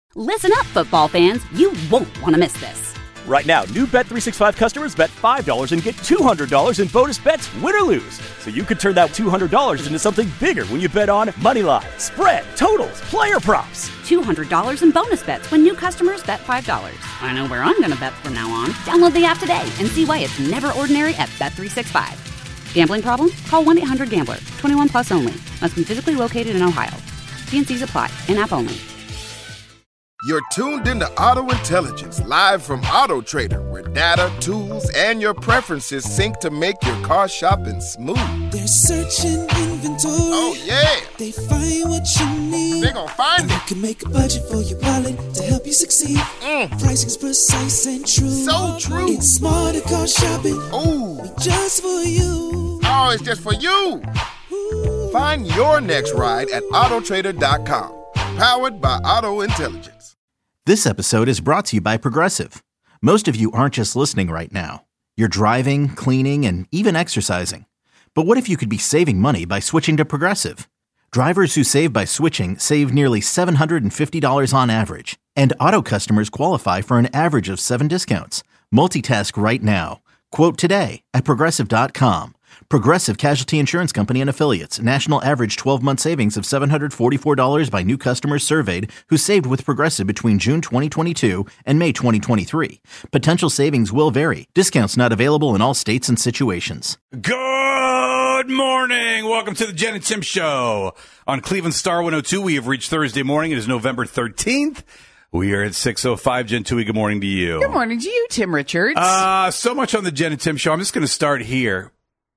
Listen up, football fans. You won't want to miss this. Right now, new Bet365 customers bet $5 and get $200 in bonus bets, win or lose. So you could turn that $200 into something bigger when you bet on moneyline, spread, totals, player props. $200 in bonus bets when new customers bet $5. I know where I'm going to bet from now on. Download the app today and see why it's never ordinary at Bet365. Gambling problem? Call 1-800-GAMBLER. 21 plus only. Must be physically located in Ohio. T&Cs apply. In-app only. You're tuned into Auto Intelligence, live from Auto Trader, where data, tools, and your preferences sync to make your car shopping smooth. They're searching inventory. Oh, yeah. They find what you need. They're gonna find it. You can make a budget for your wallet to help you succeed. Pricing's precise and true. So true. It's smarter car shopping. Ooh. Just for you. Oh, it's just for you. Ooh. Find your next ride at autotrader.com. Powered by Auto Intelligence. This episode is brought to you by Progressive. Most of you aren't just listening right now. You're driving, cleaning, and even exercising. But what if you could be saving money by switching to Progressive? Drivers who save by switching save nearly $750 on average. And auto customers qualify for an average of 7 discounts. Multitask right now. Quote today at Progressive.com. Progressive Casualty Insurance Company and Affiliates. National average 12-month savings of $744 by new customers surveyed who saved with Progressive between June 2022 and May 2023. Potential savings will vary. Discounts not available in all states and situations. Good morning. Welcome to the Jen and Tim Show on Cleveland Star 102. We have reached Thursday morning. It is November 13th. We are at 6:05. Jen Tui, good morning to you. Good morning to you, Tim Richards. So much on the Jen and Tim Show. I'm just going to start here.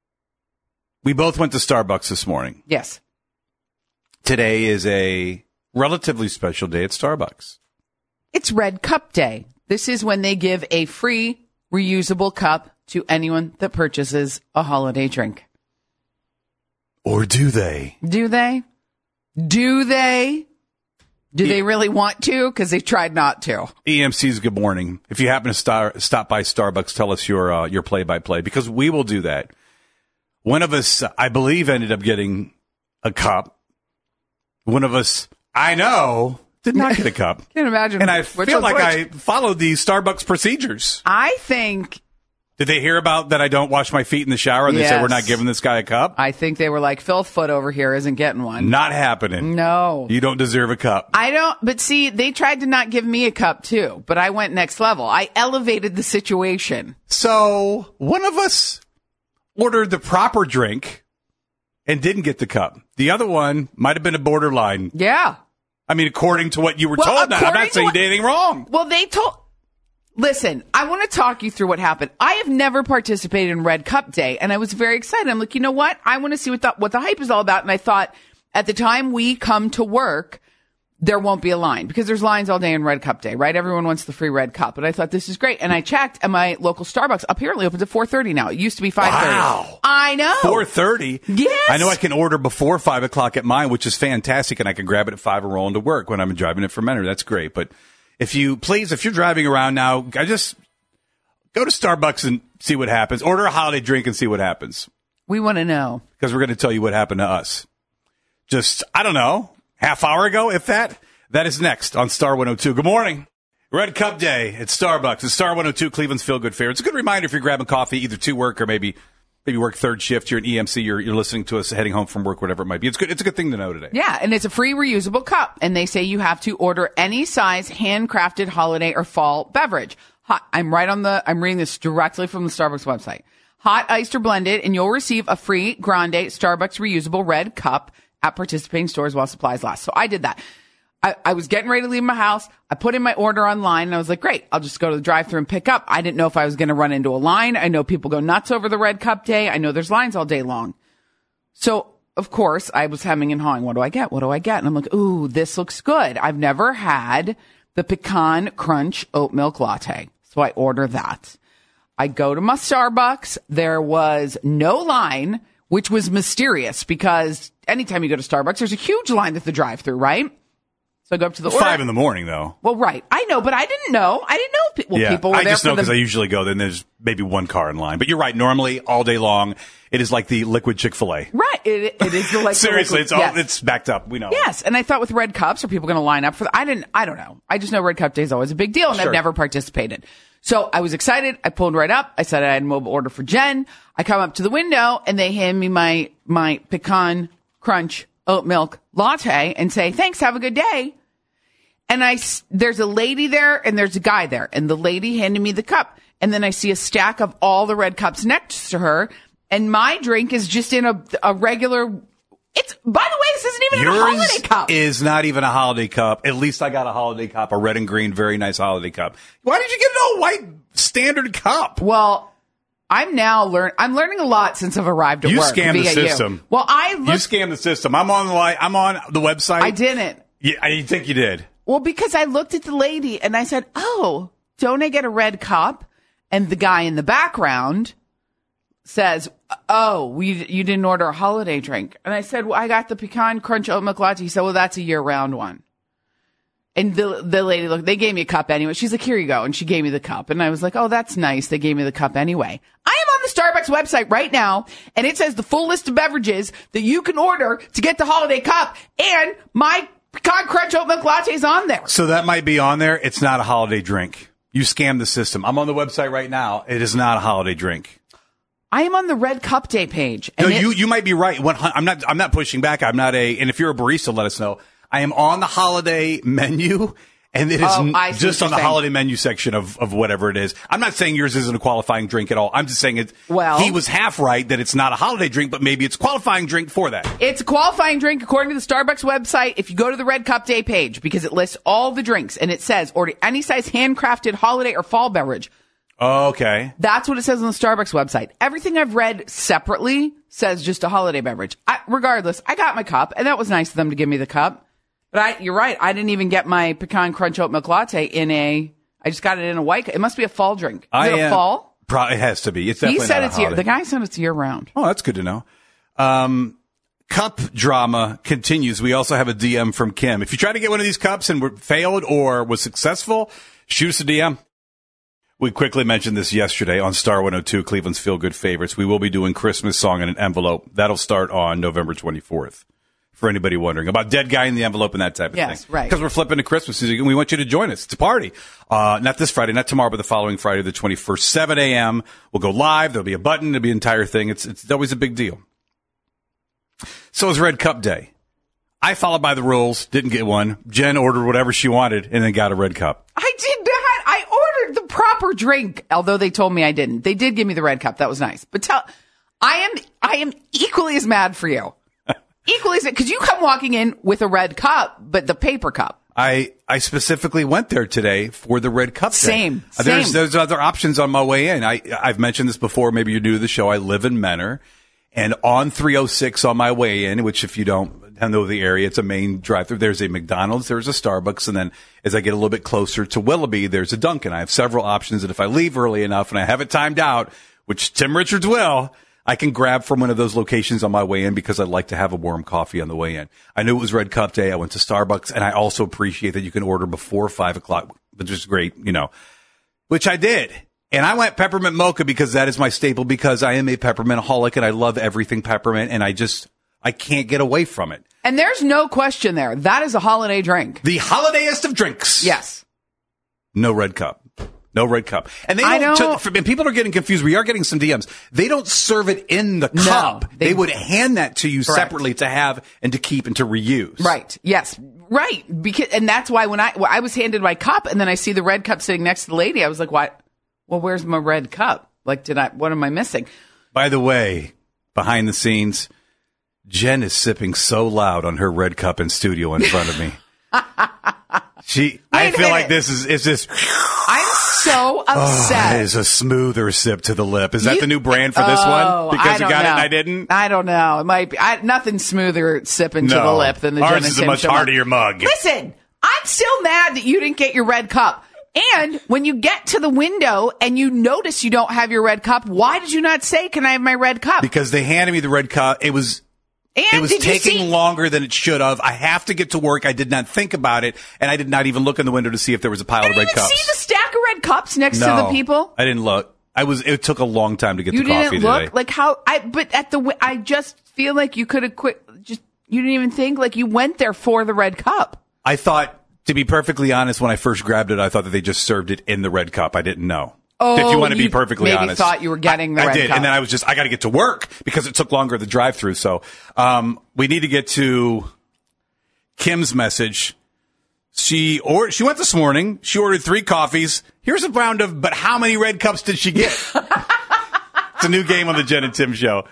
We both went to Starbucks this morning. Yes. Today is a relatively special day at Starbucks. It's Red Cup Day. This is when they give a free reusable cup to anyone that purchases a holiday drink. Or do they? Do they? Do they? Do they really want to? Because they tried not to. EMC's good morning. If you happen to stop by Starbucks, tell us your play-by-play, because we will do that. One of us, I believe, ended up getting a cup. One of us, I know, did not get a cup. Can't imagine. And I feel like I followed the Starbucks procedures. I think. Did they hear about that I don't wash my feet in the shower and they said we're not giving this guy a cup? I think they were like, Phil Foot over here isn't getting one. Not happening. No. You don't deserve a cup. I don't. But see, they tried to not give me a cup too, but I went next level. I elevated the situation. So one of us ordered the proper drink and didn't get the cup. The other one might have been a borderline. Yeah. I mean, according to what you were told. Now, I'm not saying you did anything wrong. Well, listen, I want to talk you through what happened. I have never participated in Red Cup Day, and I was very excited. I'm like, you know what? I want to see what the hype is all about. And I thought, at the time we come to work, there won't be a line, because there's lines all day in Red Cup Day, right? Everyone wants the free Red Cup. But I thought, this is great. And I checked, and my local Starbucks apparently opens at 4:30 now. It used to be 5:30. Wow. I know. 4:30? Yes. I know I can order before 5 o'clock at mine, which is fantastic, and I can grab it at 5 and roll into work when I'm driving it from Menor. That's great. But if you're driving around now, I just go to Starbucks and see what happens. Order a holiday drink and see what happens. We want to know. Because we're going to tell you what happened to us. Just, I don't know, half hour ago, if that. That is next on Star 102. Good morning. Red Cup Day at Starbucks. It's Star 102, Cleveland's Feel Good Fair. It's a good reminder if you're grabbing coffee, either to work or maybe work third shift. You're an EMC. You're listening to us heading home from work, whatever it might be. It's good. It's a good thing to know today. Yeah, and it's a free reusable cup. And they say you have to order any size handcrafted holiday or fall beverage. I'm reading this directly from the Starbucks website. Hot, iced, or blended, and you'll receive a free Grande Starbucks reusable red cup at participating stores while supplies last. So I did that. I was getting ready to leave my house. I put in my order online, and I was like, great, I'll just go to the drive-thru and pick up. I didn't know if I was going to run into a line. I know people go nuts over the Red Cup Day. I know there's lines all day long. So, of course, I was hemming and hawing. What do I get? What do I get? And I'm like, ooh, this looks good. I've never had the Pecan Crunch Oat Milk Latte. So I order that. I go to my Starbucks. There was no line, which was mysterious because anytime you go to Starbucks, there's a huge line at the drive-thru, right? So I go up to the order. 5 in the morning, though. Well, right. I know, but I didn't know. I didn't know people were there. I just for know because I usually go. Then there's maybe one car in line. But you're right. Normally, all day long, it is like the liquid Chick-fil-A. Right. It is the like Seriously, the liquid, it's backed up. We know. Yes, and I thought with red cups, are people going to line up for that? I don't know. I just know Red Cup Day is always a big deal, and I've never participated. So I was excited. I pulled right up. I said I had a mobile order for Jen. I come up to the window, and they hand me my pecan crunch oat milk latte and say, thanks, have a good day. And there's a lady there and there's a guy there, and the lady handed me the cup. And then I see a stack of all the red cups next to her, and my drink is just in a regular. By the way, this isn't even a holiday cup. Yours is not even a holiday cup. At least I got a holiday cup, a red and green, very nice holiday cup. Why did you get an all white standard cup? Well, I'm learning a lot since I've arrived at you work. Scammed the system. You. Well, you scammed the system. I'm on the website. I didn't. Yeah, I think you did. Well, because I looked at the lady and I said, "Oh, don't I get a red cup?" And the guy in the background says, "Oh, you didn't order a holiday drink." And I said, "Well, I got the pecan crunch oat milk latte." He said, "Well, that's a year-round one." And the lady looked, they gave me a cup anyway. She's like, "Here you go." And she gave me the cup. And I was like, "Oh, that's nice. They gave me the cup anyway." I am on the Starbucks website right now, and it says the full list of beverages that you can order to get the holiday cup, and my pecan crunch oat milk latte is on there. So that might be on there. It's not a holiday drink. You scammed the system. I'm on the website right now. It is not a holiday drink. I am on the Red Cup Day page. And no, you might be right. I'm not pushing back. And if you're a barista, let us know. I am on the holiday menu, and it is just on the holiday menu section of whatever it is. I'm not saying yours isn't a qualifying drink at all. I'm just saying he was half right that it's not a holiday drink, but maybe it's a qualifying drink for that. It's a qualifying drink according to the Starbucks website if you go to the Red Cup Day page, because it lists all the drinks, and it says order any size handcrafted holiday or fall beverage. Okay. That's what it says on the Starbucks website. Everything I've read separately says just a holiday beverage. Regardless, I got my cup, and that was nice of them to give me the cup. But you're right. I didn't even get my pecan crunch oat milk latte I just got it in a white. It must be a fall drink. Is it a fall? It has to be. It's definitely he said not it's a holiday. the guy said it's year round. Oh, that's good to know. Cup drama continues. We also have a DM from Kim. If you try to get one of these cups and failed or was successful, shoot us a DM. We quickly mentioned this yesterday on Star 102, Cleveland's Feel Good Favorites. We will be doing Christmas Song in an Envelope. That'll start on November 24th. For anybody wondering about dead guy in the envelope and that type of thing. Yes, right. Because we're flipping to Christmas season. We want you to join us. It's a party. Not this Friday, not tomorrow, but the following Friday, the 21st, 7 a.m. We'll go live. There'll be a button. There'll be an entire thing. It's always a big deal. So is Red Cup Day. I followed by the rules, didn't get one. Jen ordered whatever she wanted and then got a red cup. I did not. I ordered the proper drink, although they told me I didn't. They did give me the red cup. That was nice. But I am equally as mad for you. Equally as, because you come walking in with a red cup, but the paper cup. I specifically went there today for the red cup day. Same. There's other options on my way in. I've mentioned this before. Maybe you're new to the show. I live in Menor, and on 306 on my way in, which if you don't know the area, it's a main drive-through. There's a McDonald's, there's a Starbucks, and then as I get a little bit closer to Willoughby, there's a Dunkin'. I have several options, and if I leave early enough and I have it timed out, which Tim Richards will, I can grab from one of those locations on my way in because I'd like to have a warm coffee on the way in. I knew it was Red Cup Day. I went to Starbucks, and I also appreciate that you can order before 5 o'clock, which is great, which I did. And I went peppermint mocha because that is my staple, because I am a peppermint-aholic and I love everything peppermint, and I can't get away from it. And there's no question there. That is a holiday drink. The holidayest of drinks. Yes. No red cup. No red cup. And and people are getting confused. We are getting some DMs. They don't serve it in the cup. They would hand that to you separately to have and to keep and to reuse. Right. Yes. Right. And that's why when I was handed my cup and then I see the red cup sitting next to the lady, I was like, what? Well, where's my red cup? Like, what am I missing? By the way, behind the scenes, Jen is sipping so loud on her red cup in studio in front of me. I feel like this is just. I'm so upset. It is a smoother sip to the lip. Is that the new brand for this one? Because you got it and I didn't? I don't know. It might be. Nothing smoother sipping to the lip than the Jen and Tim. Ours is a much hardier mug. Listen, I'm still mad that you didn't get your red cup. And when you get to the window and you notice you don't have your red cup, why did you not say, "Can I have my red cup?" Because they handed me the red cup. It was And it was did you taking see- longer than it should have. I have to get to work. I did not think about it, and I did not even look in the window to see if there was a pile of red cups. See the stack of red cups next to the people? I didn't look. It took a long time to get You the coffee didn't today. look like how but I just feel like you could have quit. Just you didn't even think like you went there for the red cup. I thought, to be perfectly honest, when I first grabbed it, I thought that they just served it in the red cup. I didn't know. Oh, if you want to be perfectly maybe honest, thought you were getting the I red did, cup. and then I was I got to get to work because it took longer the drive-through. So we need to get to Kim's message. She went this morning. She ordered 3 coffees. Here's a round of, but how many red cups did she get? It's a new game on the Jen and Tim show.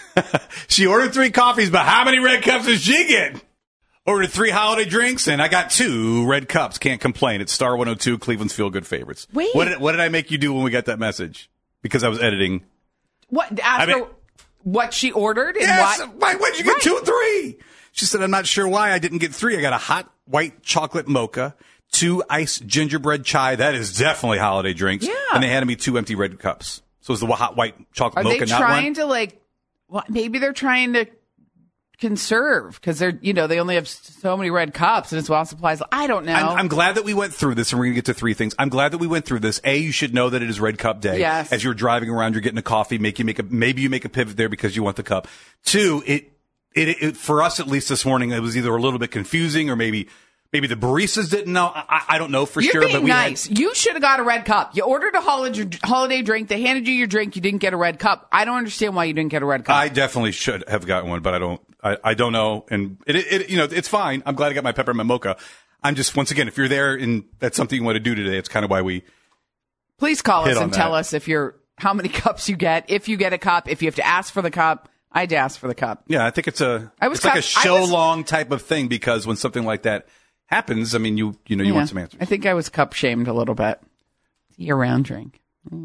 She ordered 3 coffees, but how many red cups did she get? Ordered 3 holiday drinks, and I got 2 red cups. Can't complain. It's Star 102, Cleveland's Feel Good Favorites. Wait. What did I make you do when we got that message? Because I was editing. What? Ask her what she ordered and Yes, why? why'd you get 2 and 3? She said, I'm not sure why I didn't get 3. I got a hot white chocolate mocha, 2 iced gingerbread chai. That is definitely holiday drinks. Yeah. And they handed me 2 empty red cups. So it was the hot white chocolate Are mocha, they not trying one. to like? Well, maybe they're trying to conserve because they're they only have so many red cups and it's while supplies. I don't know. I'm glad that we went through this, and we're going to get to 3 things. I'm glad that we went through this. A, you should know that it is Red Cup Day. Yes. As you're driving around, you're getting a coffee. Maybe you make a pivot there because you want the cup. 2, it for us at least this morning, it was either a little bit confusing or maybe the baristas didn't know. I don't know for You're sure. being But we nice. You should have got a red cup. You ordered a holiday drink. They handed you your drink. You didn't get a red cup. I don't understand why you didn't get a red cup. I definitely should have gotten one, but I don't. I don't know, and it's fine. I'm glad I got my peppermint mocha. I'm just, once again, if you're there and that's something you want to do today, it's kind of why we. Please call hit us on and that. tell us how many cups you get. If you get a cup, if you have to ask for the cup. I'd ask for the cup. Yeah, I think it's like a I show was- long type of thing, because when something like that happens, I mean, you want some answers. I think I was cup shamed a little bit. Year-round drink.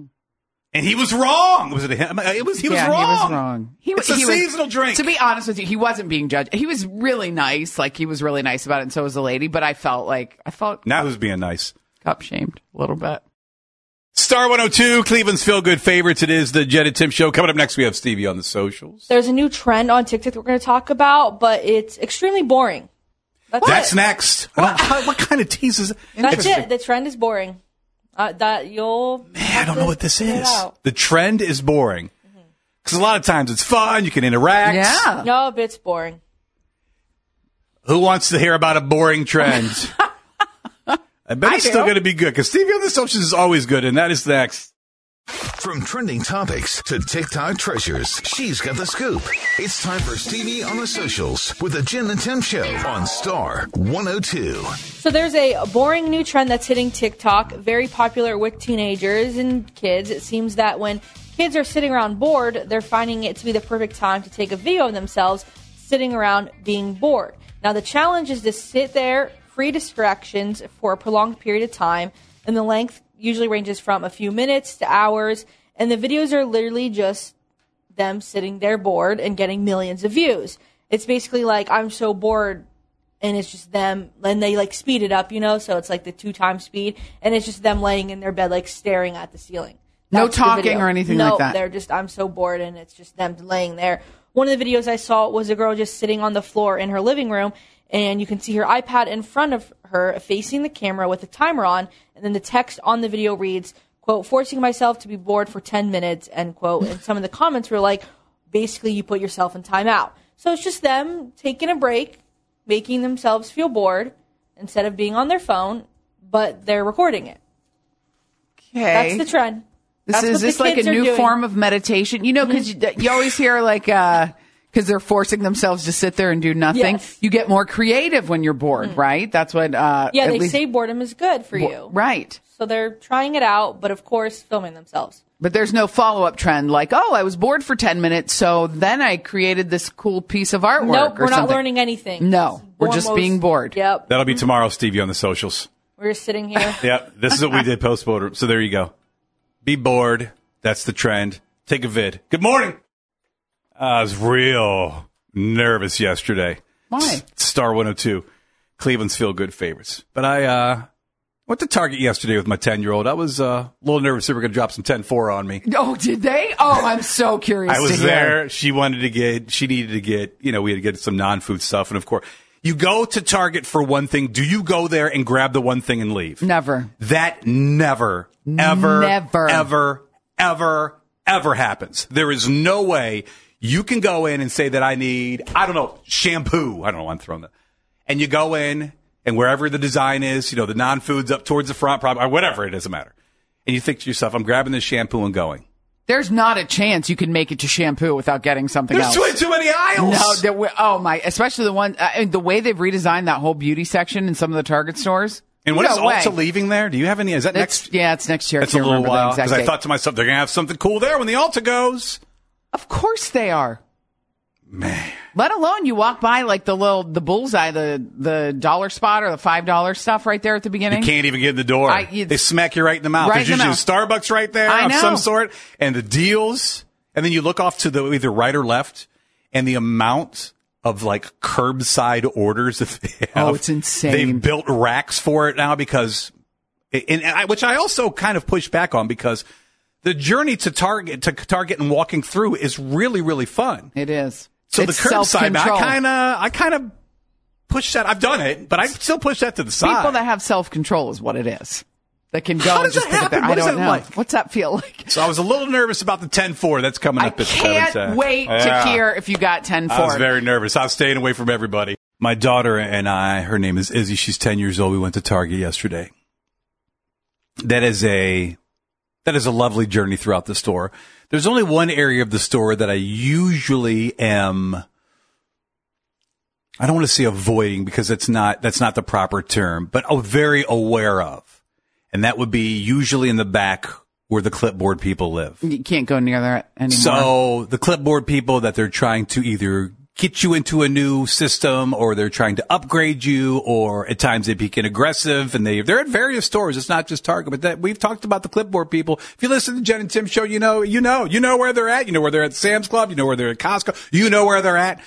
And he was wrong. Was it him? He was wrong. He was wrong. It's a seasonal drink. To be honest with you, he wasn't being judged. He was really nice. Like, he was really nice about it, and so was the lady. But I felt Now who's being nice? cup shamed a little bit. Star 102, Cleveland's Feel Good Favorites. It is the Jen and Tim show. Coming up next, we have Stevie on the socials. There's a new trend on TikTok that we're going to talk about, but it's extremely boring. That's it. next. What kind of tease is that? That's it. The trend is boring. That you'll. I don't know what this figure it is. out. The trend is boring. Because a lot of times it's fun. You can interact. Yeah. No, but it's boring. Who wants to hear about a boring trend? I bet it's still do. going to be good, because Stevie on the socials is always good, and that is next. From trending topics to TikTok treasures, she's got the scoop. It's time for Stevie on the socials with the Jen and Tim Show on Star 102. So there's a boring new trend that's hitting TikTok, very popular with teenagers and kids. It seems that when kids are sitting around bored, they're finding it to be the perfect time to take a video of themselves sitting around being bored. Now, the challenge is to sit there, free distractions for a prolonged period of time, and the length usually ranges from a few minutes to hours, and the videos are literally just them sitting there bored and getting millions of views. It's basically like, I'm so bored, and it's just them, and they like speed it up, so it's like the 2x speed, and it's just them laying in their bed like staring at the ceiling. No That's the talking video. or anything No, like that. they're just, I'm so bored, and it's just them laying there. One of the videos I saw was a girl just sitting on the floor in her living room, and you can see her iPad in front of her facing the camera with the timer on, and then the text on the video reads, quote, forcing myself to be bored for 10 minutes, end quote. And some of the comments were like, basically you put yourself in timeout. So it's just them taking a break, making themselves feel bored instead of being on their phone, but they're recording it. Okay. That's the trend. Is this like a new form of meditation? Because you always hear like, because they're forcing themselves to sit there and do nothing. Yes. You get more creative when you're bored, right? That's what. Yeah, they say boredom is good for you. Right. So they're trying it out, but of course, filming themselves. But there's no follow-up trend like, oh, I was bored for 10 minutes, so then I created this cool piece of artwork. Nope, or we're not something. learning anything. No, we're just being bored. Yep. That'll be tomorrow, Stevie on the socials. We're just sitting here. Yep, this is what we did post-mortem. So there you go. Be bored. That's the trend. Take a vid. Good morning. I was real nervous yesterday. Why? Star 102, Cleveland's Feel Good Favorites. But I Went to Target yesterday with my 10-year-old. I was a little nervous they were going to drop some 10-4 on me. Oh, did they? Oh, I'm so curious. I was to hear. there. She needed to get, we had to get some non-food stuff. And of course, you go to Target for one thing. Do you go there and grab the one thing and leave? Never. That never, ever happens. There is no way you can go in and say that I need, shampoo. I don't know why I'm throwing that. And you go in. And wherever the design is, the non-food's up towards the front, probably, or whatever, it doesn't matter. And you think to yourself, I'm grabbing this shampoo and going. There's not a chance you can make it to shampoo without getting something else. There's too many aisles. No, especially the one, the way they've redesigned that whole beauty section in some of the Target stores. And when is Ulta leaving there? Do you have any? Is that next? Yeah, it's next year. It's a little while. Because I thought to myself, they're going to have something cool there when the Ulta goes. Of course they are. Man. Let alone you walk by like the bullseye, the dollar spot or the $5 stuff right there at the beginning. You can't even get in the door. They smack you right in the mouth. There's usually a Starbucks right there of some sort. And the deals. And then you look off to the either right or left. And the amount of like curbside orders that they have. Oh, it's insane. They've built racks for it now because, which I also kind of push back on because the journey to Target and walking through is really, really fun. It is. So it's the curbside, I kind of push that. I've done it, but I still push that to the side. People that have self-control is what it is. That can go How and does just that happen? I don't know. Like? What's that feel like? So I was a little nervous about the 10-4 that's coming up. I can't wait to hear if you got 10-4. I was very nervous. I was staying away from everybody. My daughter and I, her name is Izzy. She's 10 years old. We went to Target yesterday. That is a lovely journey throughout the store. There's only one area of the store that I usually am, I don't want to say avoiding because that's not the proper term, but very aware of. And that would be usually in the back where the clipboard people live. You can't go near there anymore. So the clipboard people that they're trying to either get you into a new system or they're trying to upgrade you, or at times they become aggressive, and they're at various stores. It's not just Target, but we've talked about the clipboard people. If you listen to the Jen and Tim show, you know where they're at. You know where they're at Sam's Club. You know where they're at Costco. You know where they're at.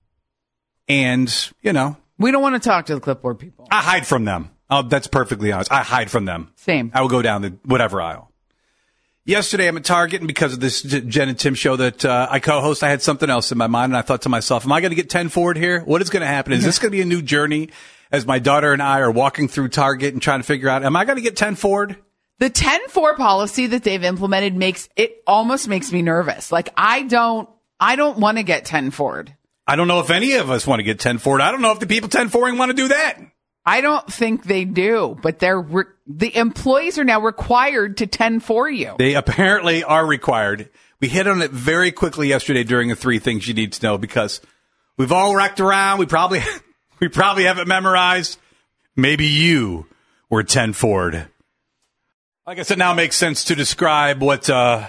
And, we don't want to talk to the clipboard people. I hide from them. Oh, that's perfectly honest. I hide from them. Same. I will go down the whatever aisle. Yesterday, I'm at Target, and because of this Jen and Tim show that I co-host, I had something else in my mind, and I thought to myself, am I going to get 10 forward here? What is going to happen? Is this going to be a new journey as my daughter and I are walking through Target and trying to figure out, am I going to get 10 forward? The 10-4 policy that they've implemented almost makes me nervous. Like, I don't want to get 10 forward. I don't know if any of us want to get 10 forward. I don't know if the people 10 forwarding want to do that. I don't think they do, but the employees are now required to 10-4 you. They apparently are required. We hit on it very quickly yesterday during the 3 things you need to know because we've all wrecked around. We probably have it memorized. Maybe you were 10 forward. I guess it now makes sense to describe what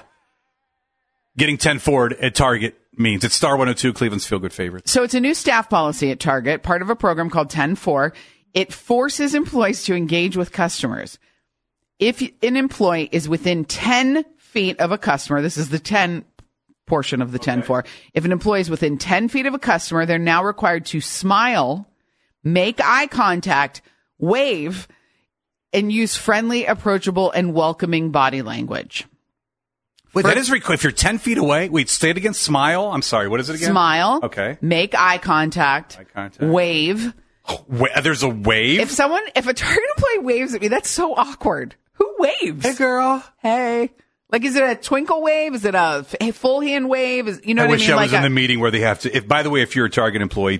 getting 10 forward at Target means. It's Star 102, Cleveland's feel-good favorite. So it's a new staff policy at Target, part of a program called 10-4. It forces employees to engage with customers. If an employee is within 10 feet of a customer, this is the 10 portion of the 10-4. If an employee is within 10 feet of a customer, they're now required to smile, make eye contact, wave, and use friendly, approachable, and welcoming body language. Wait, that is if you're 10 feet away. Wait, say it again. Smile. I'm sorry. What is it again? Smile. Okay. Make eye contact. Wave. There's a wave? If a Target employee waves at me, that's so awkward. Who waves? Hey, girl. Hey. Like, is it a twinkle wave? Is it a full hand wave? What I mean? I wish I was in the meeting where they have to. By the way, if you're a Target employee,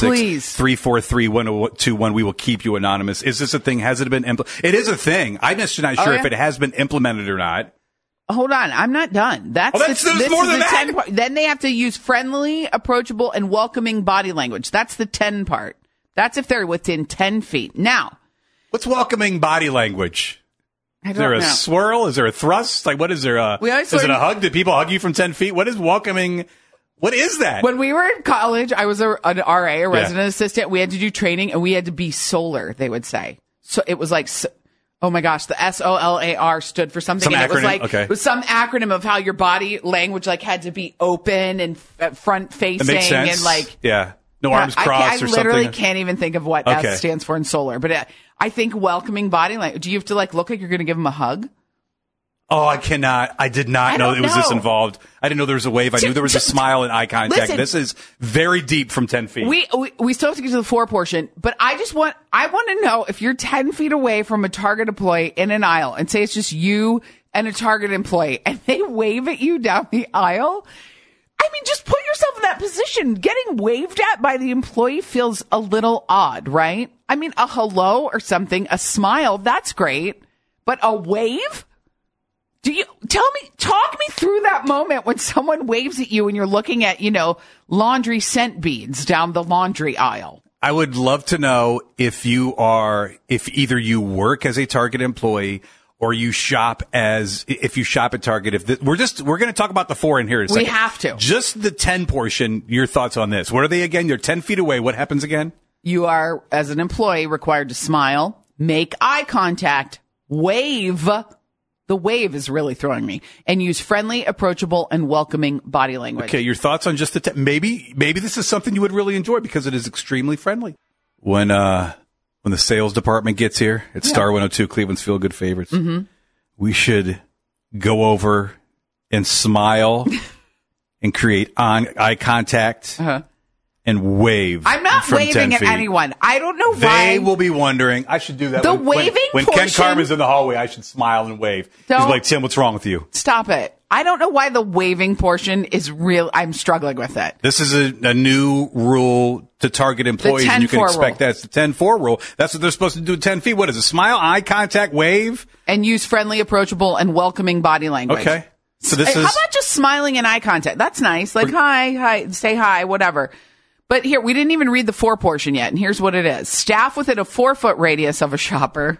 216-343-1021, we will keep you anonymous. Is this a thing? Has it been implemented? It is a thing. I'm just not sure if it has been implemented or not. Hold on, I'm not done. There's more than that. Then they have to use friendly, approachable, and welcoming body language. That's the 10 part. That's if they're within 10 feet. Now, what's welcoming body language? Is there a swirl? Is there a thrust? Like, what is there? Is it a hug? Did people hug you from 10 feet? What is welcoming? What is that? When we were in college, I was an RA, a resident assistant. We had to do training, and we had to be solar, they would say. So it was like, oh my gosh, the SOLAR stood for something. Some and acronym? It was some acronym of how your body language had to be open and front facing. That makes sense. And no arms crossed or something. I literally can't even think of what S stands for in solar. But I think welcoming body language. Do you have to like look like you're going to give them a hug? Oh, I cannot. I did not know it was this involved. I didn't know there was a wave. I knew there was a smile and eye contact. Listen, this is very deep from 10 feet. We still have to get to the 4 portion, but I want to know if you're 10 feet away from a Target employee in an aisle and say it's just you and a Target employee and they wave at you down the aisle. I mean, just put yourself in that position. Getting waved at by the employee feels a little odd, right? I mean, a hello or something, a smile, that's great, but a wave? Talk me through that moment when someone waves at you and you're looking at, laundry scent beads down the laundry aisle. I would love to know if either you work as a Target employee or you shop if you shop at Target. We're going to talk about the 4 in here in a second. We have to. Just the 10 portion, your thoughts on this. What are they again? You're 10 feet away. What happens again? You are, as an employee, required to smile, make eye contact, wave. The wave is really throwing me. And use friendly, approachable, and welcoming body language. Okay, your thoughts on just the maybe this is something you would really enjoy because it is extremely friendly. When the sales department gets here at Star 102, Cleveland's Feel Good Favorites, we should go over and smile and create eye contact and wave. I'm not waving at anyone. I don't know why. They will be wondering. I should do that. The waving when Ken Carmen's in the hallway, I should smile and wave. He's like, Tim, what's wrong with you? Stop it. I don't know why the waving portion is real. I'm struggling with it. This is a new rule to Target employees, and you can expect that. It's the 10-4 rule. That's what they're supposed to do at 10 feet. What is it? Smile, eye contact, wave? And use friendly, approachable, and welcoming body language. Okay. So this How about just smiling and eye contact? That's nice. Like, hi, say hi, whatever. But here, we didn't even read the 4 portion yet, and here's what it is. Staff within a 4-foot radius of a shopper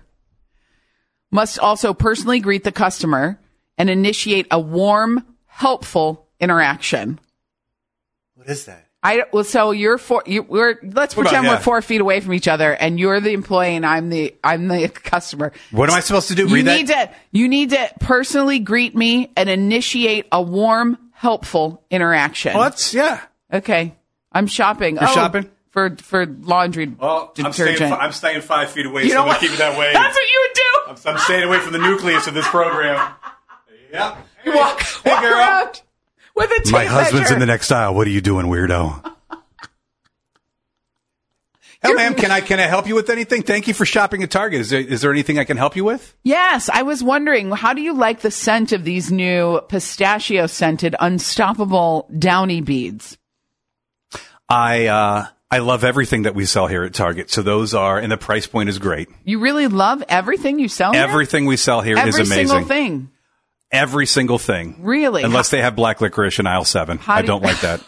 must also personally greet the customer and initiate a warm, helpful interaction. What is that? So let's pretend we're 4 feet away from each other, and you're the employee and I'm the customer. What am I supposed to do? You need to personally greet me and initiate a warm, helpful interaction. Well, okay. I'm shopping. You're shopping? For laundry detergent. I'm staying 5 feet away, so I'm going to keep it that way. That's what you would do. I'm staying away from the nucleus of this program. Yep. You walk around with a tape My husband's measure. in the next aisle. What are you doing, weirdo? Hey, ma'am, can I help you with anything? Thank you for shopping at Target. Is there anything I can help you with? Yes, I was wondering, how do you like the scent of these new pistachio-scented Unstoppable Downy beads? I love everything that we sell here at Target. So those are, and the price point is great. You really love everything you sell here? Everything we sell here is amazing. Every single thing? Every single thing. Really? Unless they have black licorice in aisle 7. I don't like that.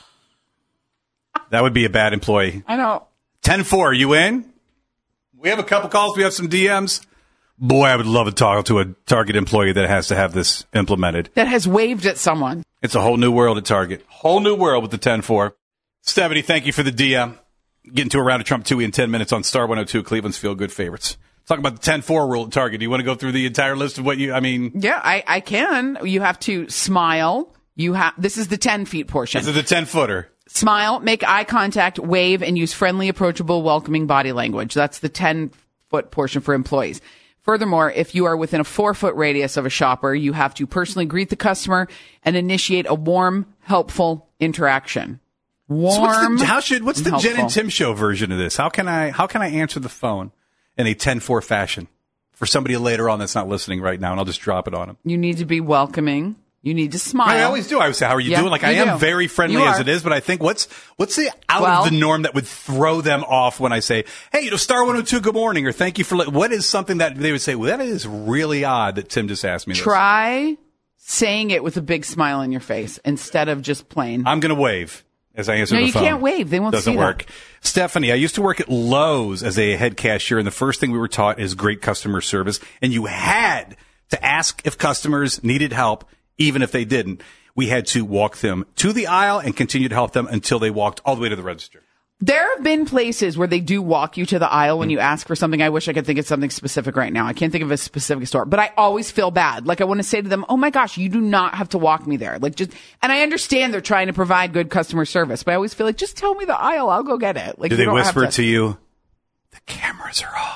That would be a bad employee. I know. 10-4, you in? We have a couple calls. We have some DMs. Boy, I would love to talk to a Target employee that has to have this implemented. That has waved at someone. It's a whole new world at Target. Whole new world with the 10-4. Stephanie, thank you for the DM. Getting to a round of Trump 2 in 10 minutes on Star 102, Cleveland's Feel Good Favorites. Talking about the 10-4 rule at Target. Do you want to go through the entire list of what Yeah, I can. You have to smile. This is the 10 feet portion. This is the 10-footer. Smile, make eye contact, wave, and use friendly, approachable, welcoming body language. That's the 10-foot portion for employees. Furthermore, if you are within a 4-foot radius of a shopper, you have to personally greet the customer and initiate a warm, helpful interaction. Warm. So what's the Jen and Tim show version of this? How can I answer the phone in a 10-4 fashion for somebody later on that's not listening right now, and I'll just drop it on them? You need to be welcoming. You need to smile. I always do. I would say, how are you doing? Like, I am very friendly as it is, but I think what's the out of the norm that would throw them off when I say, hey, Star 102, good morning, or thank you for, what is something that they would say, well, that is really odd that Tim just asked me this. Try saying it with a big smile on your face instead of just plain. I'm going to wave as I answer the phone. No, you can't wave. They won't see that. Doesn't work. Stephanie, I used to work at Lowe's as a head cashier, and the first thing we were taught is great customer service, and you had to ask if customers needed help. Even if they didn't, we had to walk them to the aisle and continue to help them until they walked all the way to the register. There have been places where they do walk you to the aisle when you ask for something. I wish I could think of something specific right now. I can't think of a specific store, but I always feel bad. Like, I want to say to them, oh my gosh, you do not have to walk me there. And I understand they're trying to provide good customer service, but I always feel like, just tell me the aisle. I'll go get it. Like, do they whisper to you, the cameras are on?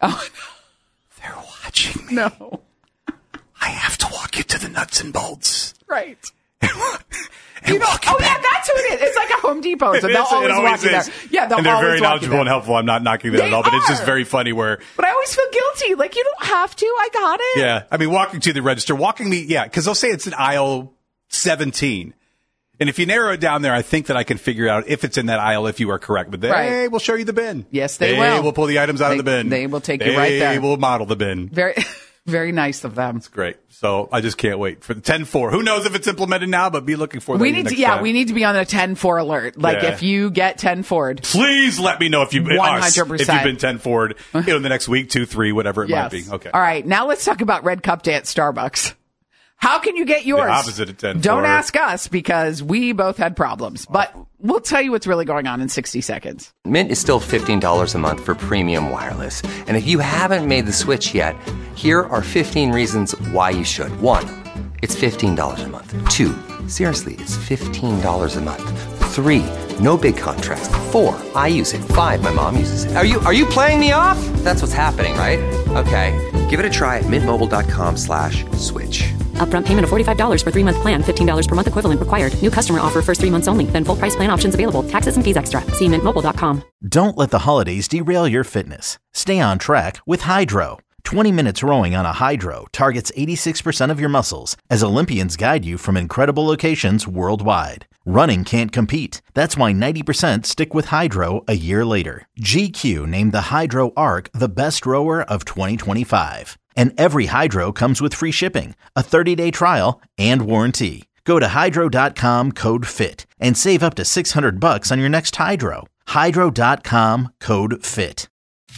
Oh, They're watching me. no. I have to walk you to the nuts and bolts. Right. And You know, walk you oh, yeah, back. that's who it is. It's like a Home Depot, so It they'll is, always it walk you there. Yeah, they'll and they're always very walk you knowledgeable there. and helpful. I'm not knocking that They at all, but it's just are. very funny where, But I always feel guilty. Like, you don't have to. I got it. yeah, I mean, walking to the register, walking me, yeah, because they'll say it's in aisle 17. And if you narrow it down there, I think that I can figure out if it's in that aisle if you are correct. But they Right. will show you the bin. Yes, they will. They will pull the items out of the bin. They will take you right there. They will model the bin. Very, very nice of them. Great. So I just can't wait for the 10-4. Who knows if it's implemented now, but be looking for that We need next to, yeah, time. we need to be on the 10-4 alert. Like, Yeah. if you get 10-4'd. Please let me know if you've been 100%. if you've been 10-4'd, in the next week, 2, 3, whatever it might be. Yes. Okay. All right. Now let's talk about Red Cup Day at Starbucks. How can you get yours? The opposite of 10-4. Don't ask us because we both had problems. But we'll tell you what's really going on in 60 seconds. Mint is still $15 a month for premium wireless. And if you haven't made the switch yet, here are 15 reasons why you should. 1, it's $15 a month. 2, seriously, it's $15 a month. 3, no big contrast. 4, I use it. 5, my mom uses it. Are you playing me off? That's what's happening, right? Okay, give it a try at mintmobile.com/switch. Upfront payment of $45 for 3-month plan, $15 per month equivalent required. New customer offer first 3 months only. Then full price plan options available. Taxes and fees extra. See mintmobile.com. Don't let the holidays derail your fitness. Stay on track with Hydro. 20 minutes rowing on a Hydro targets 86% of your muscles as Olympians guide you from incredible locations worldwide. Running can't compete. That's why 90% stick with Hydro a year later. GQ named the Hydro Arc the best rower of 2025. And every Hydro comes with free shipping, a 30-day trial, and warranty. Go to hydro.com code FIT and save up to $600 on your next Hydro. Hydro.com code FIT.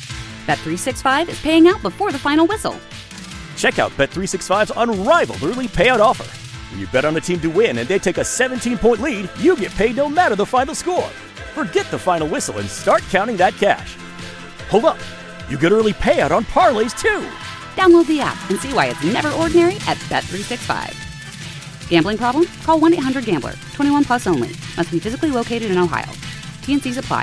Bet365 is paying out before the final whistle. Check out Bet365's unrivaled early payout offer. When you bet on a team to win and they take a 17-point lead, you get paid no matter the final score. Forget the final whistle and start counting that cash. Hold up. You get early payout on parlays, too. Download the app and see why it's never ordinary at Bet365. Gambling problem? Call 1-800-GAMBLER. 21 plus only. Must be physically located in Ohio. T&Cs apply.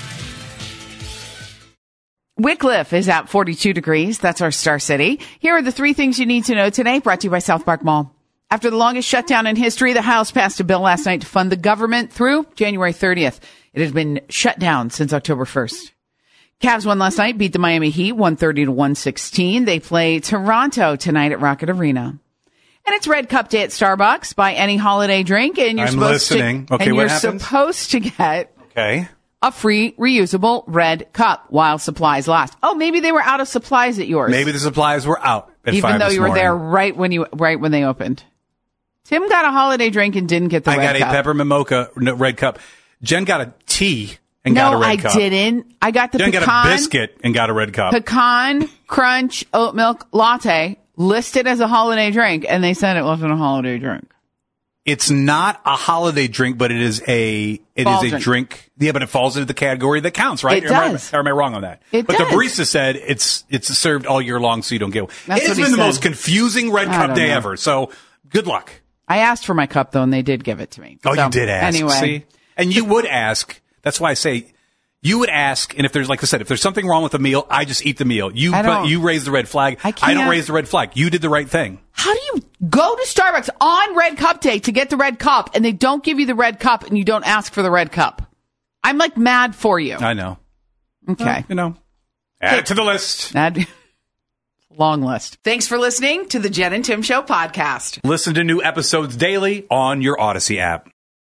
Wycliffe is at 42 degrees. That's our star city. Here are the 3 things you need to know today, brought to you by South Park Mall. After the longest shutdown in history, the House passed a bill last night to fund the government through January 30th. It has been shut down since October 1st. Cavs won last night, beat the Miami Heat 130-116. They play Toronto tonight at Rocket Arena. And it's Red Cup Day at Starbucks. Buy any holiday drink, and you're I'm supposed listening. to. Okay, and what you're happens? supposed to get Okay. a free reusable red cup while supplies last. Oh, maybe they were out of supplies at yours. Maybe the supplies were out at 5 even though this you were morning. there right when they opened. Tim got a holiday drink and didn't get the I red got cup. a peppermint mocha red cup. Jen got a tea and got a red cup. No, I didn't. I got the Jen pecan, got a biscuit and got a red cup. pecan crunch oat milk latte listed as a holiday drink, and they said it wasn't a holiday drink. It's not a holiday drink, but it is a drink. Yeah, but it falls into the category that counts, right? It does. Or am I wrong on that? It but does. the barista said it's served all year long, so you don't get one. That's It's what he been the said. most confusing red I cup don't day know. ever. So good luck. I asked for my cup though, and they did give it to me. Oh, So, you did ask. anyway. See? And you would ask. That's why I say you would ask. And if there's, like I said, if there's something wrong with the meal, I just eat the meal. You raise the red flag. I I can't. don't raise the red flag. You did the right thing. How do you go to Starbucks on Red Cup Day to get the red cup, and they don't give you the red cup, and you don't ask for the red cup? I'm like mad for you. I know. Okay. Add it to the list. Long list. Thanks for listening to the Jen and Tim Show podcast. Listen to new episodes daily on your Odyssey app.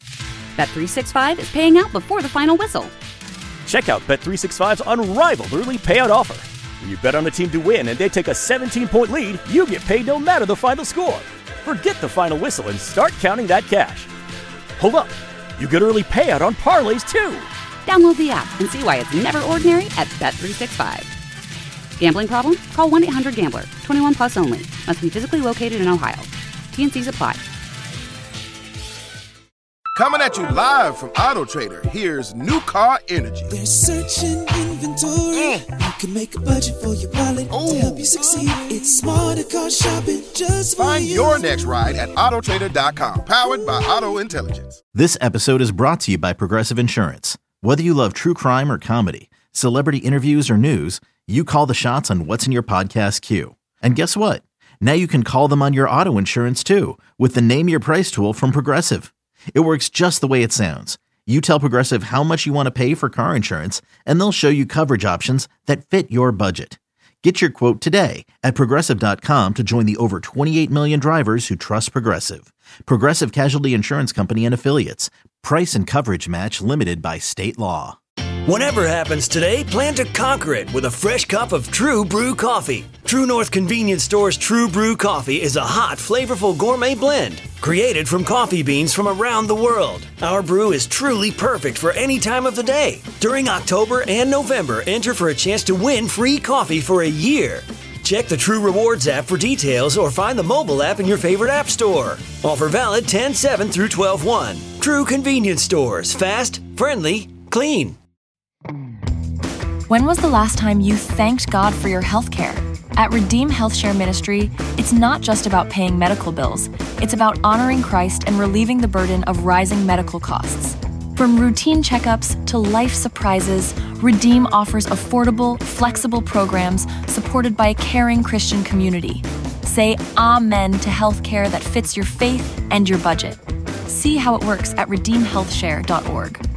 Bet365 is paying out before the final whistle. Check out Bet365's unrivaled early payout offer. When you bet on a team to win and they take a 17-point lead, you get paid no matter the final score. Forget the final whistle and start counting that cash. Hold up. You get early payout on parlays, too. Download the app and see why it's never ordinary at Bet365. Gambling problem? Call 1-800-GAMBLER. 21 plus only. Must be physically located in Ohio. T&Cs apply. Coming at you live from Auto Trader, here's New Car Energy. They're searching inventory. You can make a budget for your wallet to help you succeed. It's smarter car shopping just for Find you. your next ride at autotrader.com, powered by Auto Intelligence. This episode is brought to you by Progressive Insurance. Whether you love true crime or comedy, celebrity interviews or news, You call the shots on what's in your podcast queue. And guess what? Now you can call them on your auto insurance too with the Name Your Price tool from Progressive. It works just the way it sounds. You tell Progressive how much you want to pay for car insurance, and they'll show you coverage options that fit your budget. Get your quote today at Progressive.com to join the over 28 million drivers who trust Progressive. Progressive Casualty Insurance Company and Affiliates. Price and coverage match limited by state law. Whatever happens today, plan to conquer it with a fresh cup of True Brew coffee. True North Convenience Store's True Brew coffee is a hot, flavorful gourmet blend created from coffee beans from around the world. Our brew is truly perfect for any time of the day. During October and November, enter for a chance to win free coffee for a year. Check the True Rewards app for details or find the mobile app in your favorite app store. Offer valid 10/7 through 12/1. True Convenience Stores. Fast, friendly, clean. When was the last time you thanked God for your health care? At Redeem HealthShare Ministry, it's not just about paying medical bills. It's about honoring Christ and relieving the burden of rising medical costs. From routine checkups to life surprises, Redeem offers affordable, flexible programs supported by a caring Christian community. Say amen to healthcare that fits your faith and your budget. See how it works at redeemhealthshare.org.